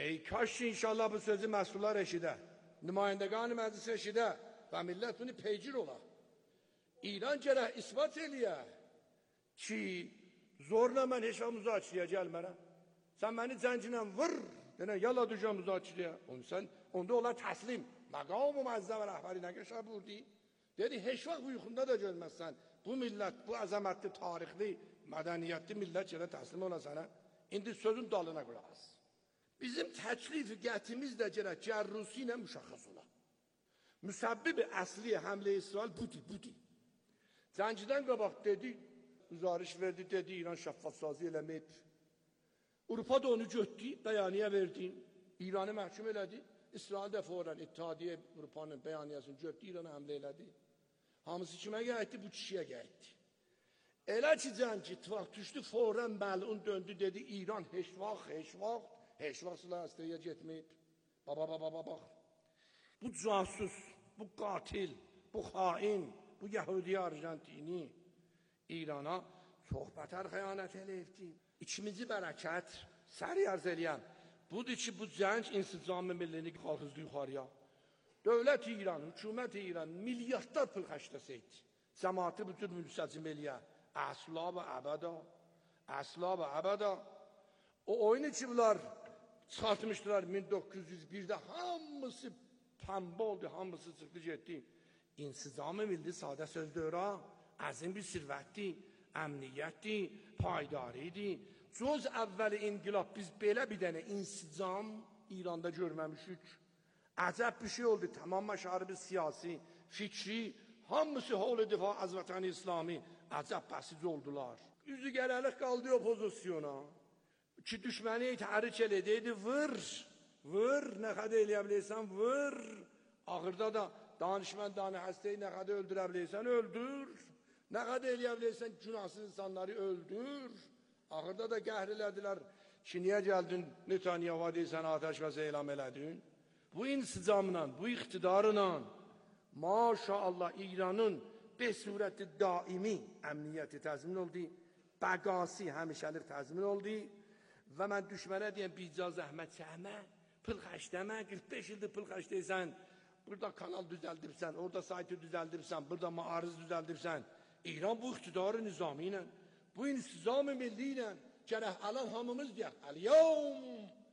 ای کاش inşallah bu sözü məsullar eşidə, nümayəndəgan məclis eşidə və millət bunu peycir ola. İran gərək isbat eləyə ki, zorla mən heç vaxt müzakirəyə gəlmərəm. Sən məni zəncinlə vır, denə, yalla düşən müzakirəyə. Onda onlar təslim. Məqam-ı müəzzəm rəhbəri nə qəşə burdi? Dedi, heç vaxt uyğunda da görməzsən. Bu millət, bu əzəmətli, tarixli, mədəniyyətli millət yerə təslim ola sənə. İndi sözün dalına qulaq. Bizim təklif qətimiz də gərək cərrusi ilə müşəxəs ola. Müsəbbib-i əsli həmlə İsrail budur. Zəncidən qabaq dedi, üzarış verdi, dedi, İran şəffafsazı eləməyib. Avrupa da onu götdü, bəyaniyə verdi, İranı məhkum elədi. İsrail də fərən İttihadiyyə Avrupanın bəyaniyəsini götdü, İranı həmlə elədi. Hamısı kimə gəldi? Bu kişiyə gəldi. Elə ki, zənci ittifaq düşdü, fərən məlun döndü, dedi, İran heç vaxt silahəstəyə getməyib. Bax. Bu casus, bu qatil, bu xain, bu Yəhudi Arjentini İrana çox bətər xəyanət eləyibdi. İkinci bərəkət, səri arz eləyəm. Budur ki, bu zənc insicam-ı millini qalxızdı yuxarıya. Dövlət İran, hükümət İran milyardlar pul xərcləsəydi. Cəmaatı bu cür müstəcim eləyə. Əsla və əbəda. O oyunu ki, bunlar çıxartmışdılar 1901'də hamısı pəmbə oldu, hamısı çıxdı getdi. İnsicam-ı milli sadə sözdür ha, əzim bir sirvətdir, əmniyyətdir, paydaridir. Cöz əvvəli inqilab biz belə bir dənə insicam İranda görməmişik. Əcəb bir şey oldu, tamam məşarib siyasi, fikri, hamısı hol difa az vətən İslami əcəb bəsiz oldular. Üzü gələlik qaldı opozisyona. Ki düşməni təhrik elədiydi, vır, nə qədər eləyə biləysən, vır. Axırda da danışmandanı həstəyi nə qədər öldürə biləysən, öldür. Nə qədər eləyə biləysən, günahsız insanları öldür. Axırda da qəhr elədilər ki, niyə gəldin, Netanyahu deysən, atəşkəs elam elədin. Bu insicamla, bu iqtidarla, maşallah İranın bir surəti daimi əmniyyəti təzmin oldu, bəqasi həmişəlik təzmin oldu. Və mən düşmənə deyəm, bircə zəhmət çəkmə, pul xərcləmə, 45 ildir pul xərcləyirsən, burada kanal düzəldirsən, orada saytı düzəldirsən, burada maarız düzəldirsən. İran bu iqtidarı nizami ilə, bu insizam-ı milli ilə gərək alan hamımız deyək, Əl-yevm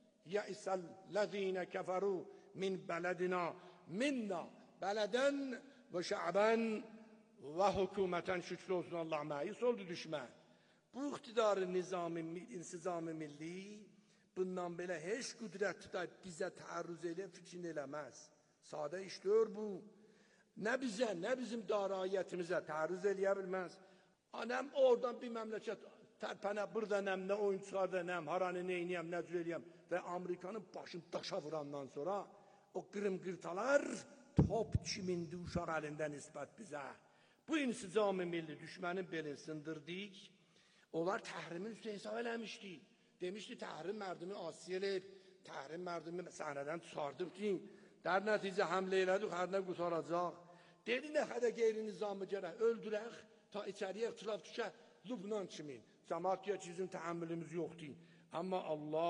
yəisəl-ləzīnə kəfəru min bələdina minna bələdən və şəbən və hökumətən şükrü olsun Allah məyis oldu düşmən. Bu iqtidarı insizam-ı milli bundan belə heç qüdrət tutayıb bizə təarrüz eləyən fikrini eləməz. Sadə işdir bu. Nə bizə, nə bizim darayiyyətimizə təarrüz eləyə bilməz. Anəm oradan bir məmləkət tərpənə, burada nəm, nə oyun çıxarda, nəm, haranı neyniyəm, nə cür eləyəm və Amerikanın başını daşa vurandan sonra o qırım-qırtalar top kimindi uşaq əlində nisbət bizə. Bu insicam-ı milli düşmənin belini sındırdık. Onlar təhrimin üstü hesab eləmişdi. Demişdi, təhrim mərdimi asiyə eləyib, təhrim mərdimi səhnədən çıxardıb ki, در نتیجه حمله elədik, hərdən qutaracaq. Dedi, nə qədər qeyri-nizamı gərək öldürək, ta içəriyə ixtilaf düşə, Lübnan kimi. Cəmaat deyək ki, bizim təhəmmülümüz yoxdur. Amma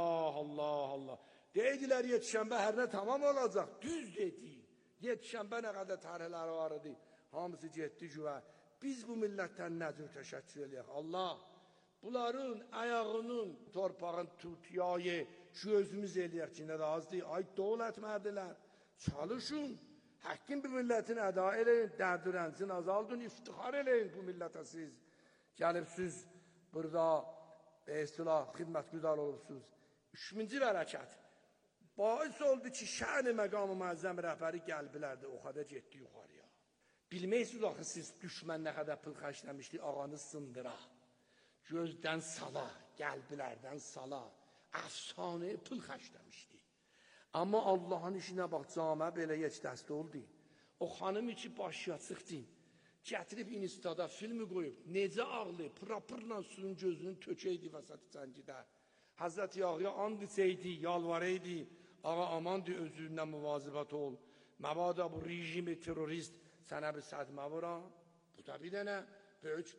Allah. Deydilər, yetişənbə hər nə tamam olacaq. Düz dedi. Yetişənbə nə qədər tərhləri var idi. Hamısı getdi güvə. Biz bu millətdən nə cür təşəkkür eləyək? Allah, bunların ayağının, torpağın tutuyayı gözümüz eləyək ki, nə də azdır. Ay, dövlət mərdilər. Çalışın, həkim bir millətin əda eləyin, dərdürənsin, azaldın, iftihar eləyin bu millətə siz. Gəlibsiz, burada xidmətgüzar olubsuz. Üçüncü hərəkət. Bais oldu ki, şən-i məqam-ı müəzzəm rəhbəri qəlbilərdə o qədər getdi yuxarıya. Bilməyirsiniz axı siz düşmən nə qədər pul xərcləmişdi, ağanı sındıra. Gözdən sala, qəlbilərdən sala, əfsanəyə pul xərcləmişdi. Amma Allahın işinə bax, camə belə yeç dəstə oldu. O xanım içi başıya çıxdı. Gətirib instada filmi qoyub, necə ağlayıb, pırapırla suyun gözünün tökəydi vəsatı cəngidə. Həzrət Yağıya and içəydi, yalvaraydı, ağa amandı özündən müvazibət ol. Məbada bu rejimi terörist sənə bir sədmə vura. Bu da bir dənə böyük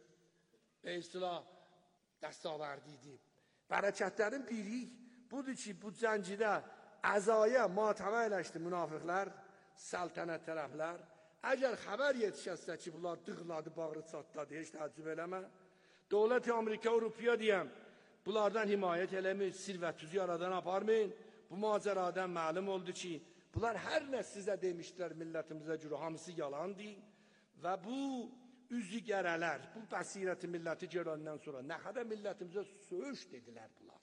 dəstəvərdi idi. Bərəkətlərin biri budur ki, bu cəngidə Əzaya matəmə eləşdi münafıqlar, səltənət tərəflər. Əgər xəbər yetişəsə ki, bunlar dığladı, bağrı çatladı, heç təəccüb eləmə. Dövlət-i Amerika, Avropiya deyəm, bunlardan himayət eləmir, sirvət-tüzü yaradan aparmayın. Bu macəradan məlum oldu ki, bunlar hər nə sizə demişdilər millətimizə görə, hamısı yalandır. Və bu üzügərələr, bu bəsirəti milləti görəndən sonra nə qədər millətimizə söğüş dedilər bunlar.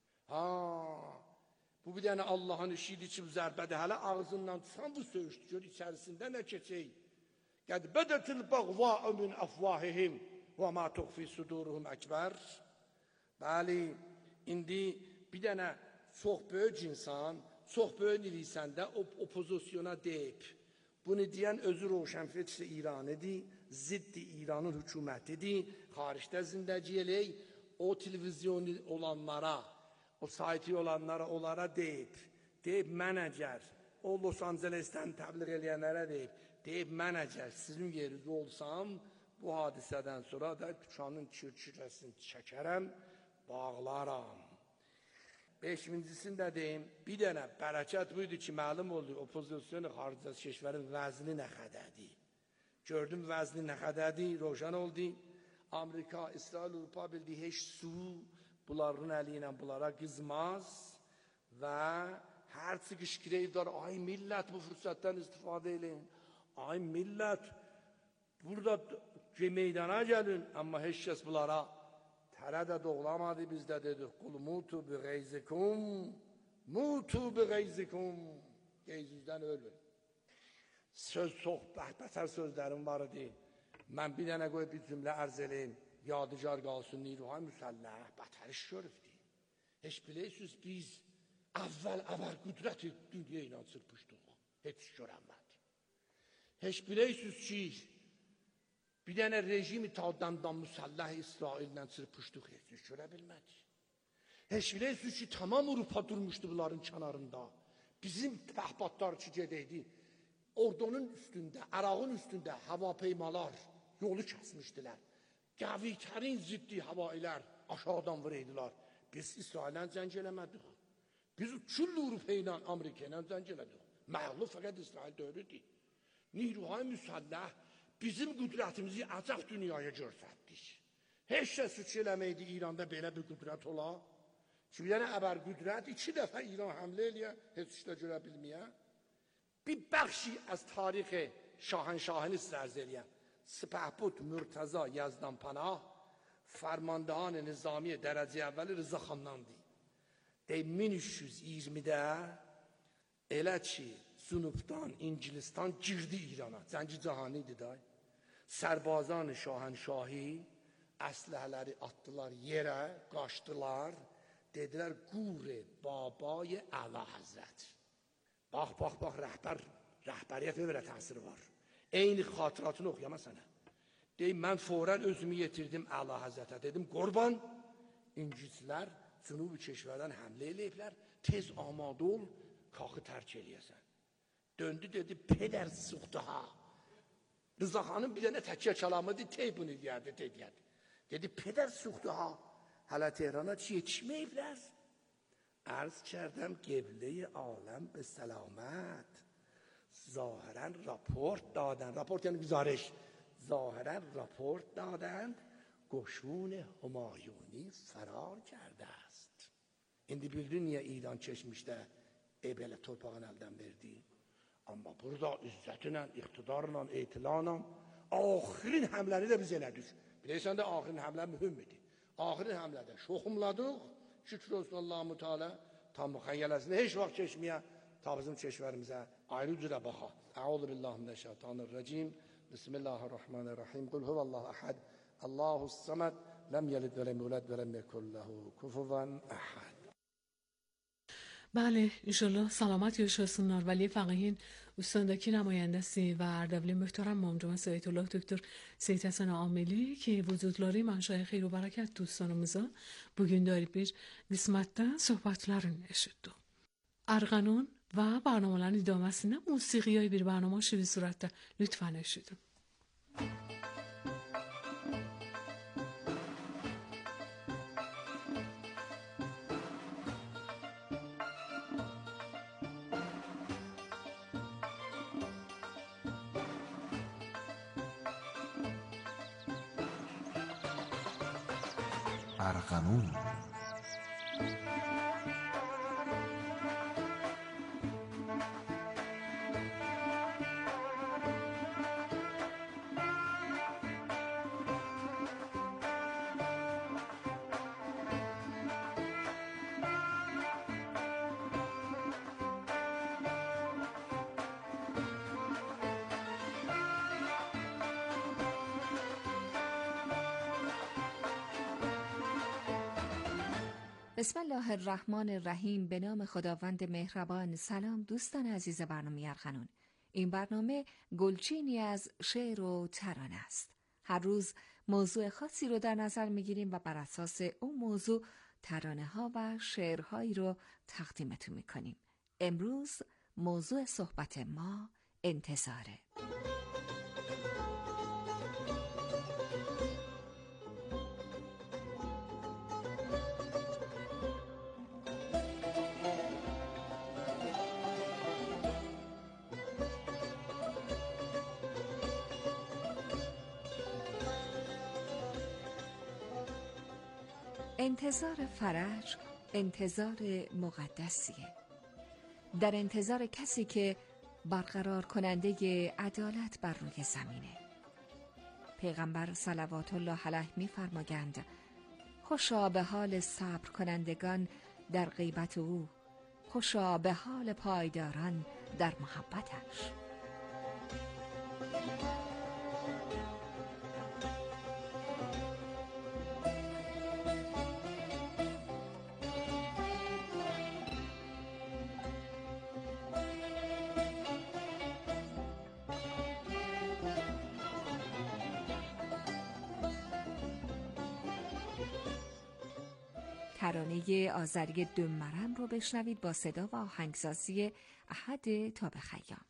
Bu bir dənə Allahın işidir ki, bu zərbədə hələ ağzından tutan bu söğüşdür, gör içərisində nə keçək. Qəd bədətil bəğvâ'u min əfvahihim və mə tuxfi suduruhum əkbər. Bəli, indi bir dənə çox böyük insan, çox böyük nilisəndə opozisyona deyib. Bunu deyən özü roşənfetr İranıdır, ziddi İranın hökumətidir, xaricdə zindəci elək, o televizyonu olanlara, o saiti olanlara, onlara deyib mənəcər, o Los Angeles'dən təbliğ eləyənlərə deyib mənəcər, sizin yerinizdə olsam, bu hadisədən sonra da dükkanın çirçirəsini çəkərəm, bağlaram. Beşincisini də deyim, bir dənə bərəkət buydu ki, məlum oldu, opozisyonu xaricdə keşvərin vəzni nə qədədir. Gördüm vəzni nə qədədir, roşan oldu. Amerika, İsrail, Avrupa bildiyi heç su bunların əli ilə bunlara qızmaz və hər çıxışkireyvdar, ay millət bu fürsətdən istifadə edin, ay millət burada meydana gəlin, amma heç kəs bunlara tərə də doğlamadı, biz də dedik, qul mutu bi qeyzikum, mutu bi qeyzikum, qeyzizdən ölün. Söz çox bətər sözlərim var idi, mən bir dənə qoyub bir cümlə ərz eləyim, yadigar qalsın, Niruhay Müsəlləh bətər iş görübdü. Heç bilirsiniz, biz əvvəl qüdrəti dünya ilə çırpışdıq, heç iş görənmədi. Heç bilirsiniz ki, bir dənə rejimi tadamdan müsəlləh İsraillə çırpışdıq, heç iş görə bilmədi. Heç bilirsiniz ki, tamam Avrupa durmuşdu bunların kənarında. Bizim pəhbatlar ki gedəydi, ordunun üstündə, Ərağın üstündə hava peymalar yolu kəsmişdilər. Qəvitərin ziddi havailər aşağıdan vuraydılar. Biz İsraillə zəng eləmədik. Biz küllü Avrupa ilə Amerika ilə zəng elədik. Məğlub fəqət İsrail döyürdü. Niruhay Müsəlləh bizim qüdrətimizi acaq dünyaya görsətdik. Heç kəs üç eləməydi İranda belə bir qüdrət ola. Ki, bir dənə əbər qüdrət 2 dəfə İran həmlə eləyə, heç işlə görə bilməyə. Bir bəxşi az tarixi şahənşahini sizə ərz eləyəm. Sipəhbud Mürtəza Yazdan Panah, fərmandahan nizamiyə dərəcə əvvəli Rıza xandandı. 1320-də elə ki, Cünubdan, İngilistan girdi İrana, Cəngi Cahani idi da. Sərbazan şahənşahi əsləhələri atdılar yerə, qaçdılar, dedilər, Qure Babayı Əla Həzrət. Bax, rəhbəriyyət övrə təsiri var. Eyni xatıratını oxuyama sənə. Deyim, mən forən özümü yetirdim Əla Həzrətə. Dedim, Qurban, İngilislər Cünubi keşvərdən həmlə eləyiblər, tez amadə ol, kaxı tərk eləyəsən. Döndü, dedi, pedər suxdu ha. Rıza xanım bir dənə təkyə kəlamıdır, tey bunu deyərdi, tey deyərdi. Dedi, pedər suxdu ha, hələ Tehrana yetişməyiblər. Ərz kərdəm, qiblə-i aləm be səlamət. ظاهرا راپورت دادند، راپورت یعنی گزارش، ظاهرا راپورت دادند قشون همایونی فرار کرده است. İndi bildin niyə İran keçmişdə belə torpağın əldən verdi? Amma burada izzətlə, iqtidarla, etilarla axirin həmləni də biz elədik. Bilirsən də axirin həmlə mühümdür. Axirin həmlədə şoxumladıq, şükür olsun Allah-u Teala, tam müxəyyələsində heç vaxt keçməyə ta bizim keşverimizə ayrı cürə baxa. Əuzu billahi mineşşeytanirracim. Bismillahirrahmanirrahim. Qul huvallahu ahad. Allahus samad. Lem yelid ve lem yulad ve lem yekun lehu kufuven ahad. بله انشالله سلامت yaşasınlar ولی فقیهین استاندaki نمایندسی و اردبیل محترم مامجوان سید الله دکتör Seyit Hasan Amili ki vücudları manşaya xeyir و bereket دوستانımıza bugün de bir qismətdə söhbətlərin eşitdik. Arğanun və برنامه‌ların idaməsində musiqiyə bir برنامه şivi surətdə lütfən eşidin. ارغنون. بسم الله الرحمن الرحیم. به نام خداوند مهربان. سلام دوستان عزیز برنامه ارغنون. این برنامه گلچینی از شعر و ترانه است. هر روز موضوع خاصی رو در نظر میگیریم و بر اساس اون موضوع ترانه ها و شعرهایی رو تقدیمتون میکنیم. امروز موضوع صحبت ما انتظاره. انتظار فرج انتظار مقدسیه. در انتظار کسی که برقرار کننده عدالت بر روی زمینه. پیغمبر صلوات الله علیه می‌فرمایند خوشا به حال صبر کنندگان در غیبت او، خوشا به حال پایداران در محبتش. ترانه آذری دمرم رو بشنوید با صدا و آهنگسازی احد تاب خیام.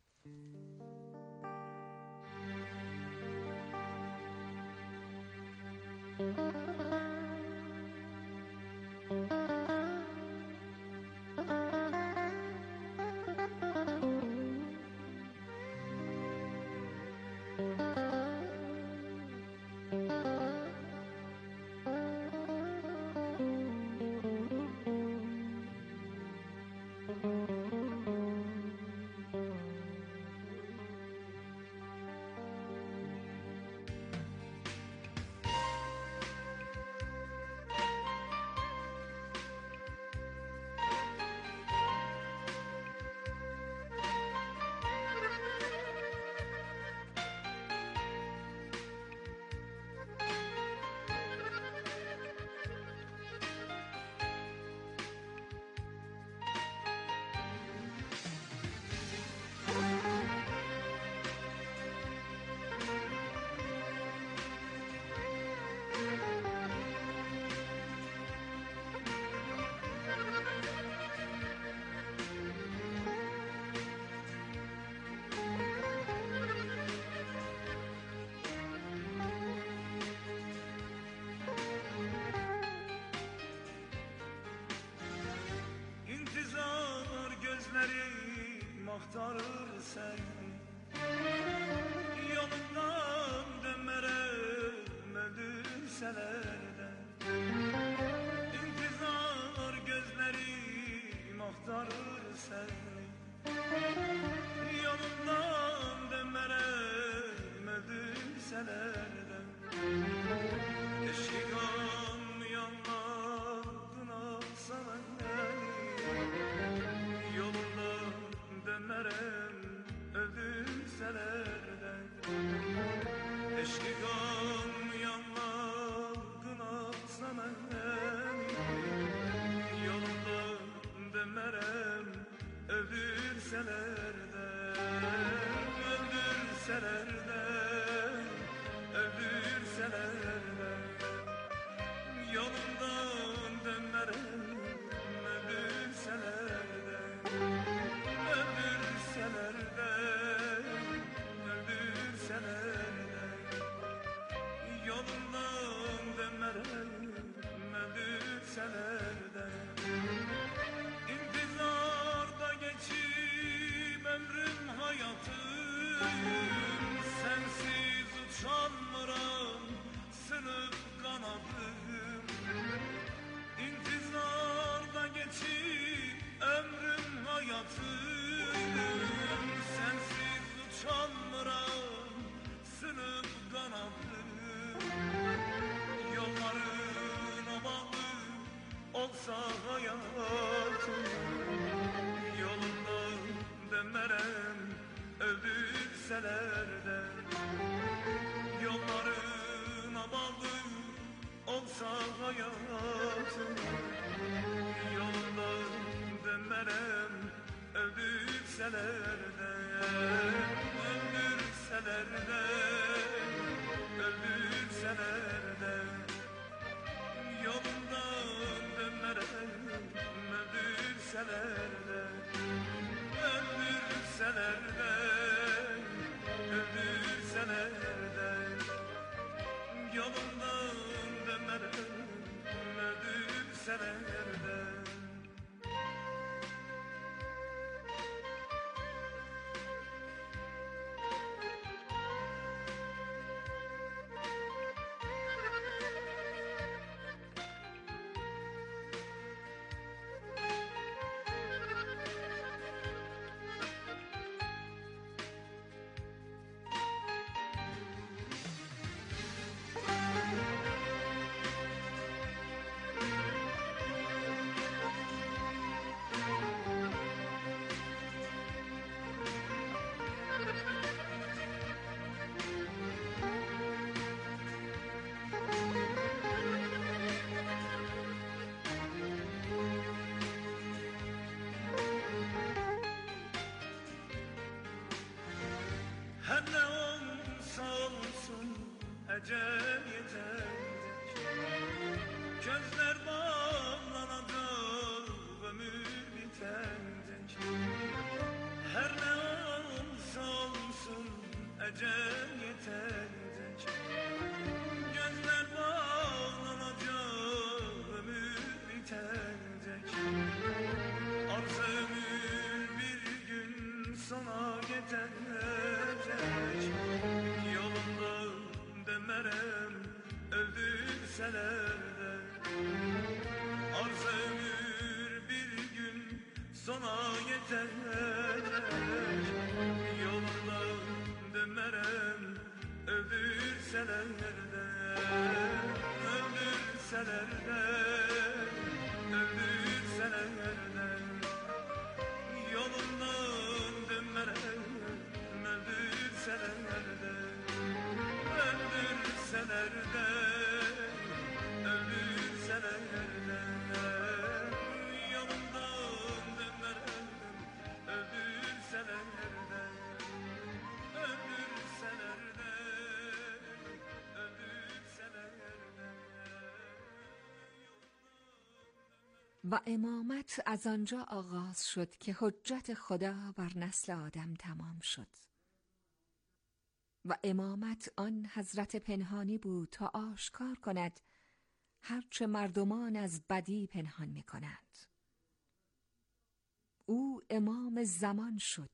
Mahtarır seni yolundan dönmerem öldürseler de. İntizar gözlerim aktarır seni yolundan dönmerem öldürseler de. Eşigan yanmadın alsana beni yolundan dönmerem öldürseler de. Eşki gam yanmadın alsana beni yolundan dönmerem öldürseler de. Öldürseler de. öldürseler de öldürseler de yolundan dönmerem öldürseler de öldürseler de öldürseler de yolundan dönmerem öldürseler de. Her ne olursa olsun ecel yeterlik gözler bağlanacak ömür biterdik. Her ne olursa olsun ecel yeterlik gözler bağlanacak ömür biterdik. Arz ömür bir gün sona yeterlik yolundan dönmerem öldürseler de arz ömür bir gün sona yeterlik yolundan dönmerem öldürseler de öldürseler de öldürseler de yolundan dönmerem öldürseler de öldürseler de öldürseler de yolundan dönmerem öldürseler de öldürseler de öldürseler de. و امامت از آنجا آغاز شد که حجت خدا بر نسل آدم تمام شد. و امامت آن حضرت پنهانی بود تا آشکار کند هرچه مردمان از بدی پنهان می کنند. او امام زمان شد.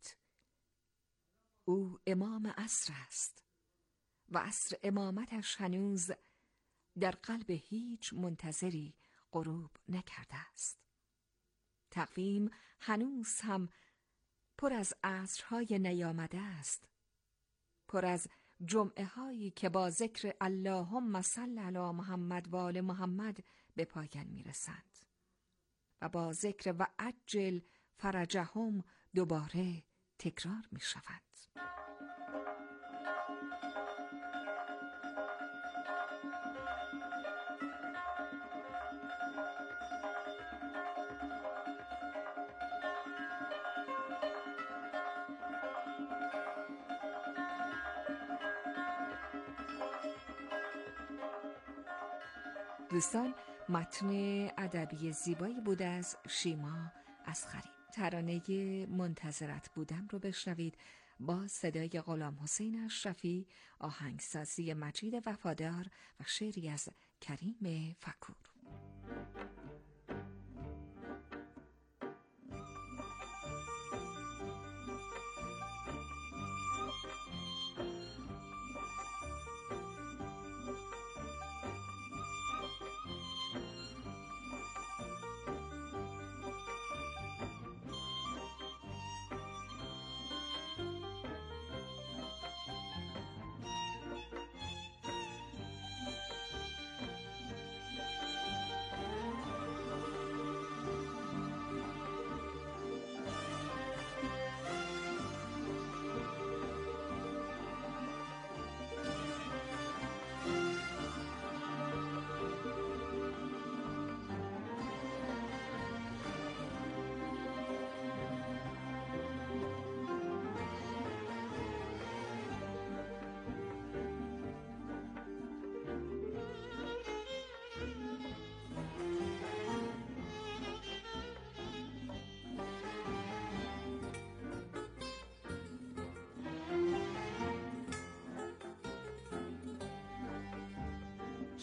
او امام عصر است و عصر امامتش هنوز در قلب هیچ منتظری غروب نکرده است. تقویم هنوز هم پر از عصرهای نیامده است، پر از جمعه هایی که با ذکر اللهم صل علی محمد و آل محمد به پایان میرسند و با ذکر و عجل فرجهم دوباره تکرار می شود. دوستان، متن ادبی زیبایی بود از شیما اصغری. ترانه منتظرت بودم رو بشنوید با صدای غلام حسین اشرفی، آهنگسازی مجید وفادار و شعری از کریم فکور.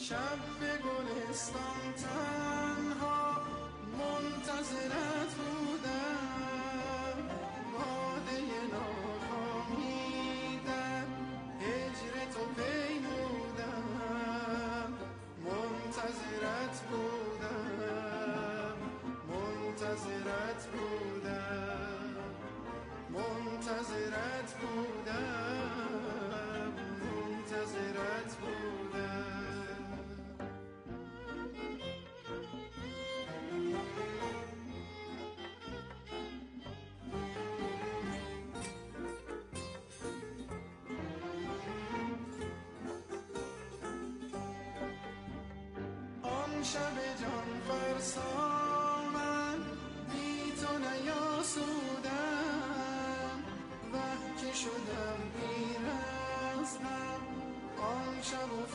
شب به گلستان تنها منتظرت بودم، باده ناکامی در هجر تو پیمودم، منتظرت بودم، منتظرت بودم، منتظرت بودم، منتظرت بودم. آن شب جان فرسا من بی تو نیاسودم، وه که شدم پیر از غم آن شب و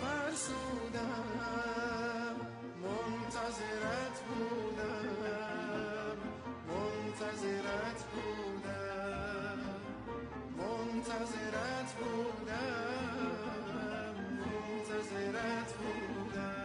فرسودم، منتظرت بودم، منتظرت بودم، منتظرت بودم، منتظرت بودم.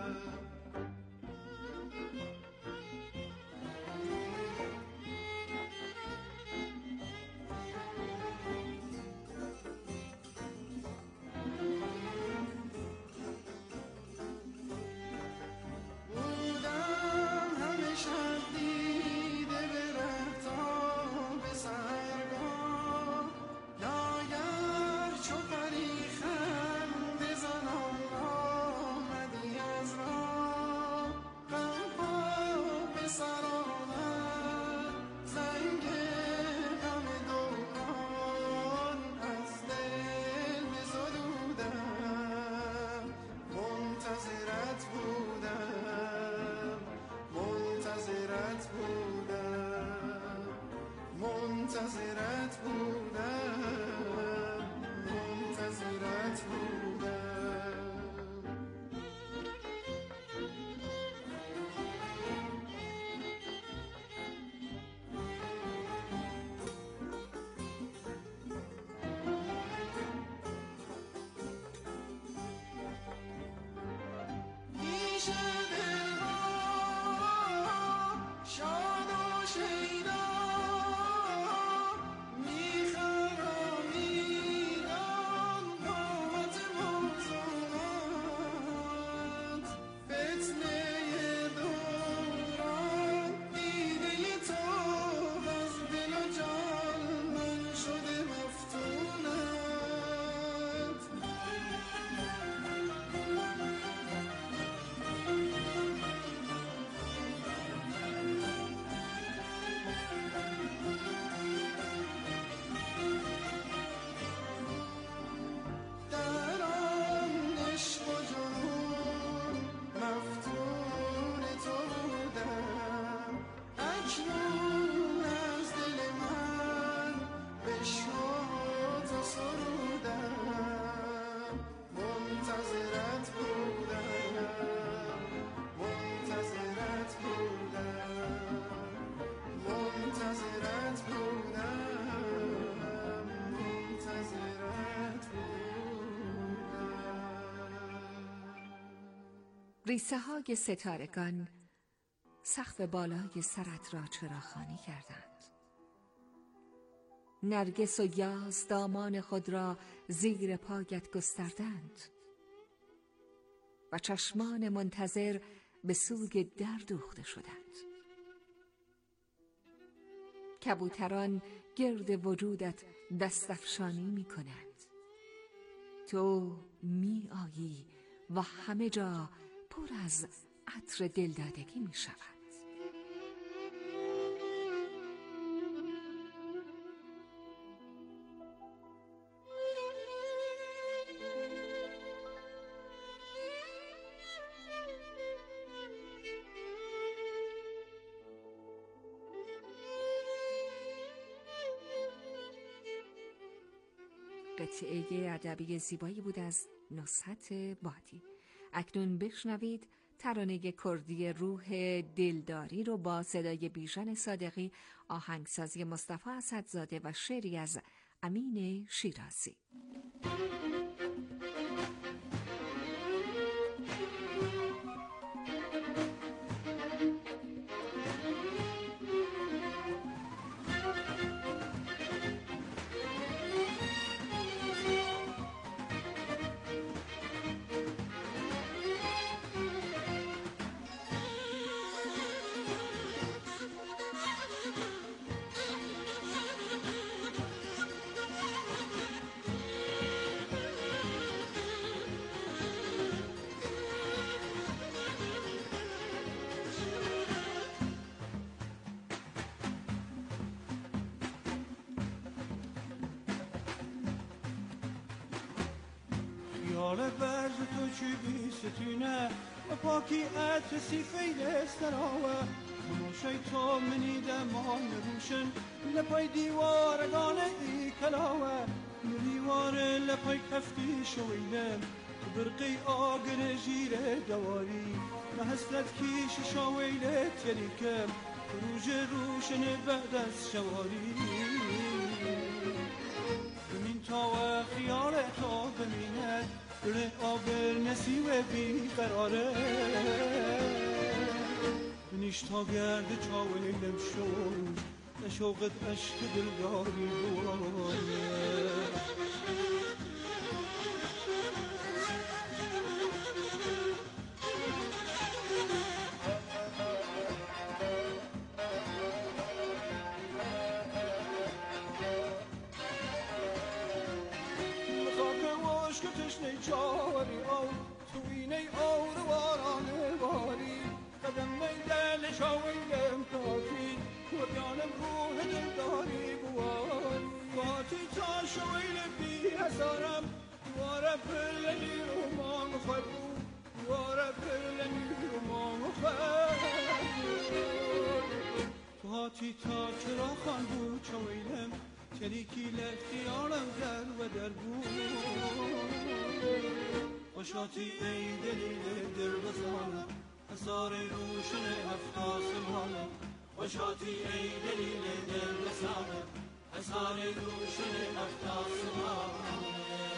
منتظرت بودم، منتظرت بودم. پیش دلها شاد و شیدا ریسه های ستارگان سقف بالای سرت را چراخوانی کردند. نرگس و یاس دامان خود را زیر پایت گستردند و چشمان منتظر به سوی در دوخته شدند. کبوتران گرد وجودت دستفشانی می کنند. تو می آیی و همه جا پر از عطر دلدادگی می شود. قطعه ادبی زیبایی بود از نصحت بادی. اکنون بشنوید ترانه کردی روح دلداری رو با صدای بیژن صادقی، آهنگسازی مصطفی اسدزاده و شعری از امین شیرازی. خیال برز تو چی بی ستونه و پاکی اتسی فیل سراوه منوشی تو منی دمان روشن لپای دیوارگان ای کلاوه دیوار لپای کفتی شویلم برقی آگر جیره دواری نهسلت کیش شویله تریکم روژ روشن بعد از شواری بمین تا و خیال تا بمینه دل آگر نسیوه بی قراره بنیش تا گرد چاویلم شوش نشوقت عشق دلداری بواره جاری او تو اینه اور وارانه باری قدم میدل شاویلم کافی وریانم روح دلداری بواری باتی تا شاویل بی هزارم دواره پرلنی رو ما مخبو دواره پرلنی رو ما مخبو باتی تا چرا خان بود شاویلم چریکی لخیارم در و در بود خوشاتی ای دلیل دل بزانم حسار روشن افراسمانم خوشاتی ای دلیل دل بزانم حسار روشن افراسمانم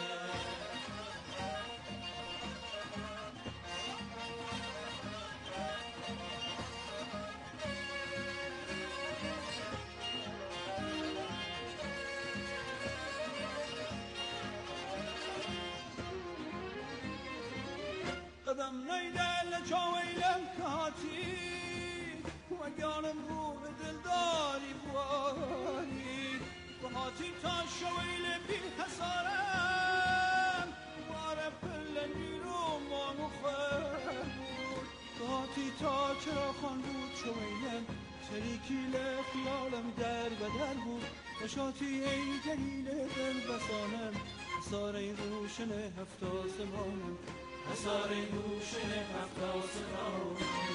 قدم نیدل چاویلم کاتی و گانم رو به دلداری بواری و هاتی تا شویل بی حسارم واره پلنی رو ما مخبر بود و هاتی تا چرا خان بود شویلم شریکی لخیالم در بدر بود و شاتی ای دلیل دل بسانم ساره روشن هفتا سمانم حسار روشن افراسمانم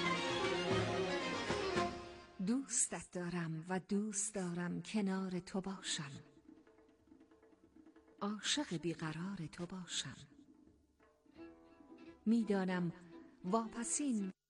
دوستت دارم و دوست دارم کنار تو باشم عاشق بیقرار تو باشم میدانم واپسین